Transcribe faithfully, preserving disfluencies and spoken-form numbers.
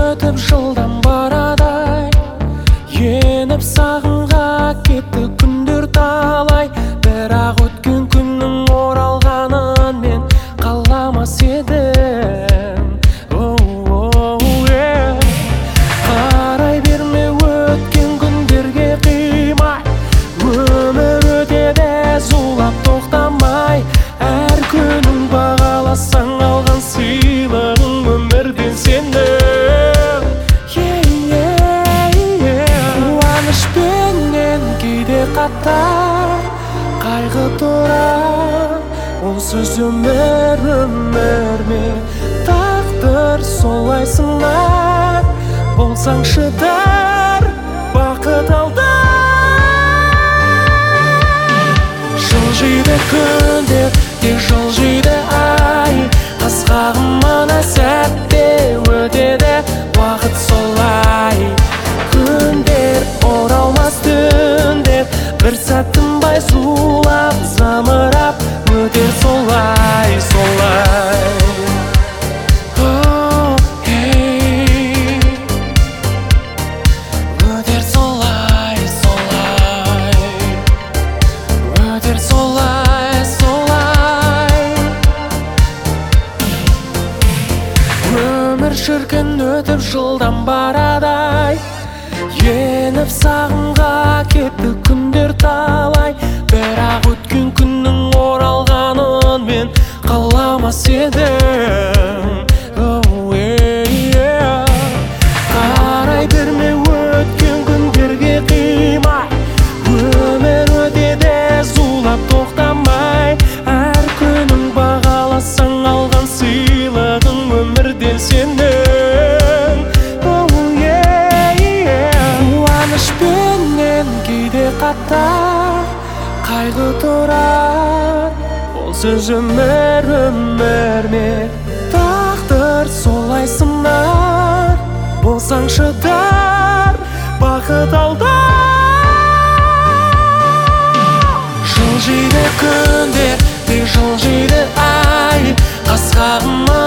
өтіп жылдан барадай, еніп сағынға кетті күндер талай. Бірақ өткен күннің оралғанын мен қаламас едім. Қарай берме өткен күндерге қимай, өмір өтеді зулап тоқтамай. Әр күнің бағаласаң алған сыйлығың өмірден сенің. Қуанышпенен кейде қатар қайғы тұрар, ол сөз өмір, өмір ме тағдыр солай сынар. Болсаң шыдар бақыт алда, жылжиды күндер де жылжиды ай. Асқағым мана сәтте өтеді уақыт солай. Күндер оралмас түндер, бір сәт тынбай зулап замырап өтер солай, солай. Өтер солай, солай. Өтер солай, солай. Өмір шіркін өтіп жылдан барадай, еніп сағынға кетті күндер талай. Бірақ өткен күннің оралғанын мен қаламас едім. Қарай берме өткен күндерге қимай, өмір өтеді зулап тоқтамай. Әр күнің бағаласаң алған сыйлығың өмірден сенің. Қуанышпенен кейде қатар қайғы тұрар, ол сөз өмір, өмір ме тағдыр солай сынар. Болсаң шыдар бақыт алда, жылжиды күндер де жылжиды ай. Асқағым